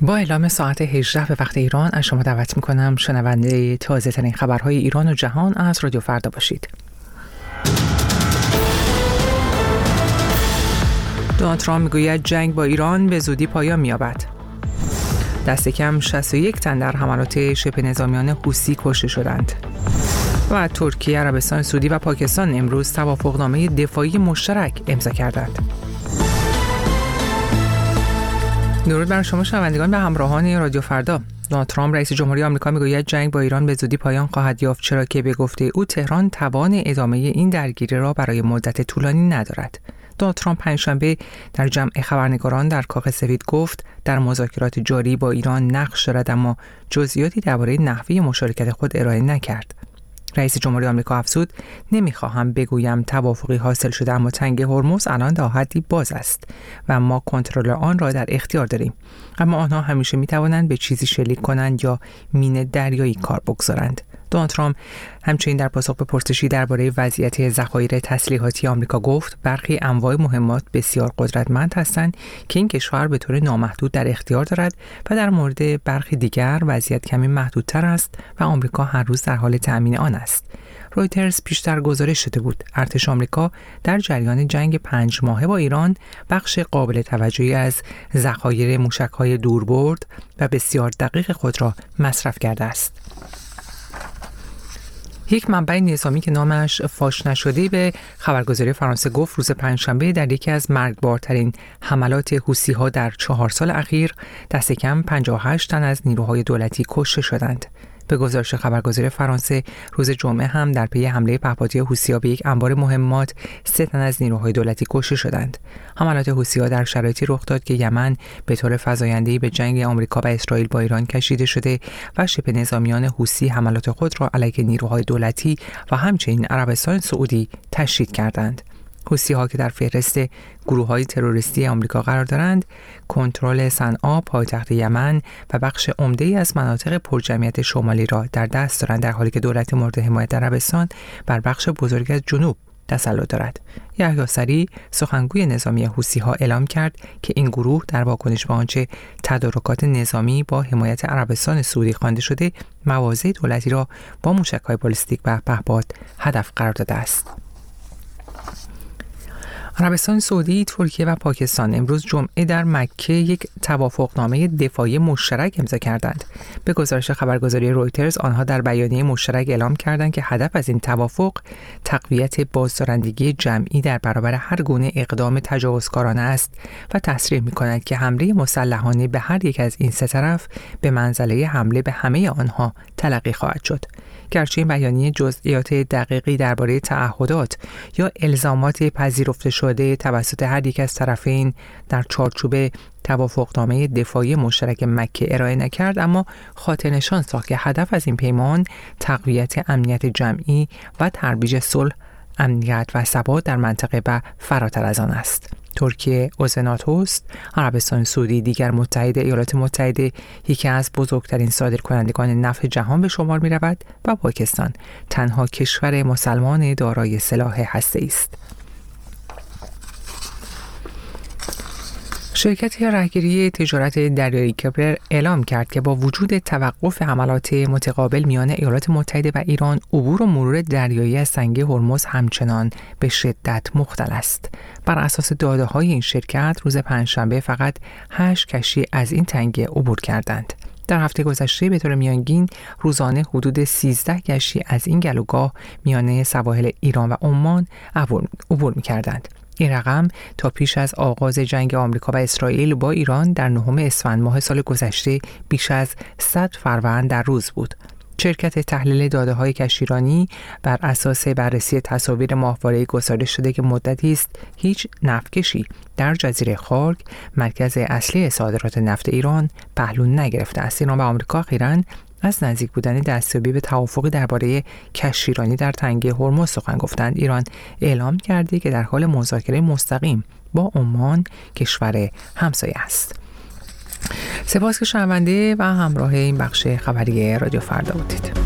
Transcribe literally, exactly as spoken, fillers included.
با اعلام ساعت هجده به وقت ایران از شما دعوت میکنم شنونده تازه ترین خبرهای ایران و جهان از رادیو فردا باشید. دونالد ترامپ میگوید جنگ با ایران به زودی پایان می‌یابد. دست کم شصت و یک تن در حملات شبه نظامیان حوثی کشته شدند. و ترکیه، عربستان سعودی و پاکستان امروز توافقنامه دفاعی مشترک امضا کردند. درود بر شما شنوندگان و همراهان رادیو فردا. دونالد ترامپ رئیس جمهوری آمریکا میگوید جنگ با ایران به زودی پایان خواهد یافت، چرا که به گفته او تهران توان ادامه این درگیری را برای مدت طولانی ندارد. دونالد ترامپ پنجشنبه در جمع خبرنگاران در کاخ سفید گفت در مذاکرات جاری با ایران نقش دارد، اما جزئیاتی درباره نحوه مشارکت خود ارائه نکرد. رئیس جمهوری آمریکا افزود نمیخواهم بگویم توافقی حاصل شده، اما تنگ هرمز الان تا حدی باز است و ما کنترل آن را در اختیار داریم، اما آنها همیشه میتوانند به چیزی شلیک کنند یا مین دریایی کار بگذارند. دونالد ترامپ همچنین در پاسخ به پرسشی درباره وضعیت ذخایر تسلیحاتی آمریکا گفت برخی انواع مهمات بسیار قدرتمند هستند که این کشور به طور نامحدود در اختیار دارد و در مورد برخی دیگر وضعیت کمی محدودتر است و آمریکا هر روز در حال تأمین آن است. رویترز پیشتر گزارش داده بود ارتش آمریکا در جریان جنگ پنج ماهه با ایران بخش قابل توجهی از ذخایر موشک‌های دوربرد و بسیار دقیق خود را مصرف کرده است. یک منبع نظامی که نامش فاش نشده به خبرگزاری فرانسه گفت روز پنجشنبه در یکی از مرگبارترین حملات حوثی‌ها در چهار سال اخیر دست کم پنجاه و هشت تن از نیروهای دولتی کشته شدند. به گزارش خبرگزاری فرانسه روز جمعه هم در پی حمله پهپادی حوثی‌ها به یک انبار مهمات سه تن از نیروهای دولتی کشته شدند. حملات حوثی‌ها در شرایطی رخ داد که یمن به طور فزاینده‌ای به جنگ آمریکا و اسرائیل با ایران کشیده شده و شبه نظامیان حوثی حملات خود را علیه نیروهای دولتی و همچنین عربستان سعودی تشدید کردند. حوثی‌ها که در فهرست گروه‌های تروریستی آمریکا قرار دارند، کنترل صنعا پایتخت یمن و بخش عمده‌ای از مناطق پرجمعیت شمالی را در دست دارند، در حالی که دولت مورد حمایت عربستان بر بخش بزرگی از جنوب تسلط دارد. یحیی سری سخنگوی نظامی حوثی‌ها اعلام کرد که این گروه در واکنش به آنچه تدارکات نظامی با حمایت عربستان سعودی خوانده شده، مواضع دولتی را با موشک‌های بالستیک و پهپاد هدف قرار داده است. عربستان سعودی، ترکیه و پاکستان امروز جمعه در مکه یک توافقنامه دفاعی مشترک امضا کردند. به گزارش خبرگزاری رویترز آنها در بیانیه مشترک اعلام کردند که هدف از این توافق تقویت بازدارندگی جمعی در برابر هر گونه اقدام تجاوزکارانه است و تصریح می‌کند که حمله مسلحانه به هر یک از این سه طرف به منزله حمله به همه آنها تلقی خواهد شد. گرچه این بیانیه جزئیات دقیقی درباره تعهدات یا الزامات پذیرفته شده توسط هر یک از طرفین در چارچوب توافقنامه دفاعی مشترک مکه ارائه نکرد، اما خاطر نشان ساخت که هدف از این پیمان تقویت امنیت جمعی و ترویج صلح، امنیت و ثبات در منطقه و فراتر از آن است. ترکیه عضو ناتو است، عربستان سعودی دیگر متحد ایالات متحده یکی از بزرگترین صادرکنندگان نفت جهان به شمار می رود و پاکستان تنها کشور مسلمان دارای سلاح هسته‌ای است. شرکت راهگیری تجارت دریایی کپلر اعلام کرد که با وجود توقف حملات متقابل میان ایالات متحده و ایران، عبور و مرور دریایی از تنگه هرمز همچنان به شدت مختل است. بر اساس داده‌های این شرکت روز پنجشنبه فقط هشت کشتی از این تنگه عبور کردند. در هفته گذشته به طور میانگین روزانه حدود سیزده کشتی از این گلوگاه میانه سواحل ایران و عمان عبور می‌کردند. این رقم تا پیش از آغاز جنگ آمریکا و اسرائیل با ایران در نهم اسفند ماه سال گذشته بیش از صد فروند در روز بود. شرکت تحلیل داده‌های کشتیرانی بر اساس بررسی تصاویر ماهواره‌ای گزارش شده که مدتی است هیچ نفتکشی در جزیره خارک، مرکز اصلی صادرات نفت ایران، پهلو نگرفته است. ایران و آمریکا اخیراً از نزدیک بودن دستیابی به توافقی درباره کشتیرانی در تنگه هرمز سخن گفتند. ایران اعلام کرده که در حال مذاکره مستقیم با عمان، کشور همسایه است. سپاس که شنونده و همراه این بخش خبری رادیو فردا بودید.